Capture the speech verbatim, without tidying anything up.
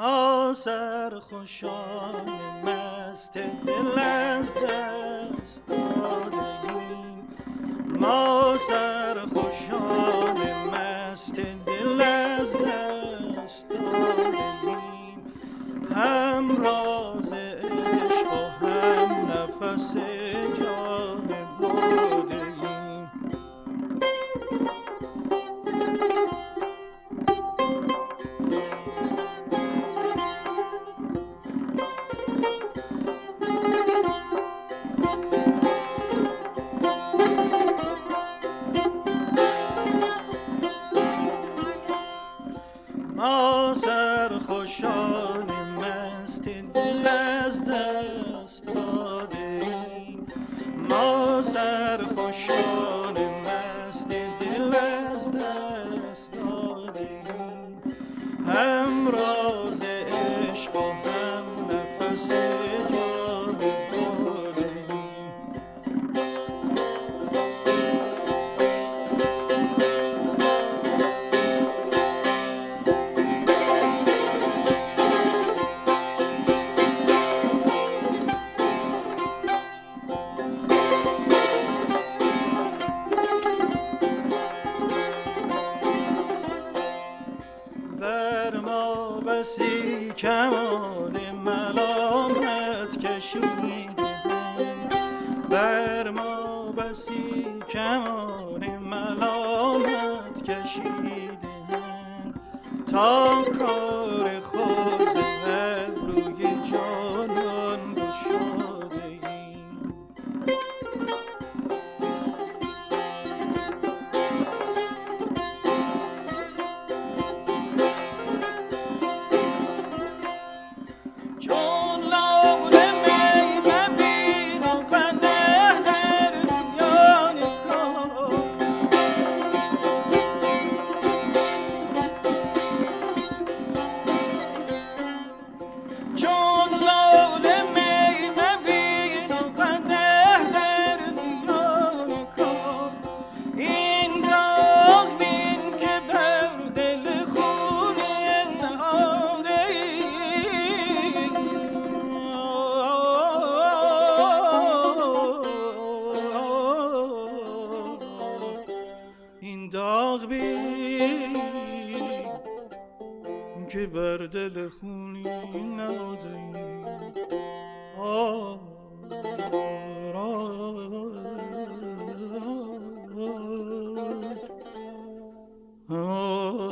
ما سرخوشان مست دل از دست دادیم، ما سرخوشان مست دل از دست دادیم، هم راز عشق و هم نفس جان باده ایم. ما سرخوشان مست دل از دست دادیم، ما سرخوشان مست دل از دست دادیم، هم راز عشق و هم نفس جان دادیم. بر ما بسی کمان ملامت کشیدند، بر ما بسی کمان ملامت کشیدند، تا کار خود ابروی جانان گشاده ایم. چون لاله می ببین و قدح در میان کار، چون لاله می ببین و قدح در میان کار، این داغ بین که بر دل خونی نهاده این داغ بین که بر دل خونی نهاده آه آه آه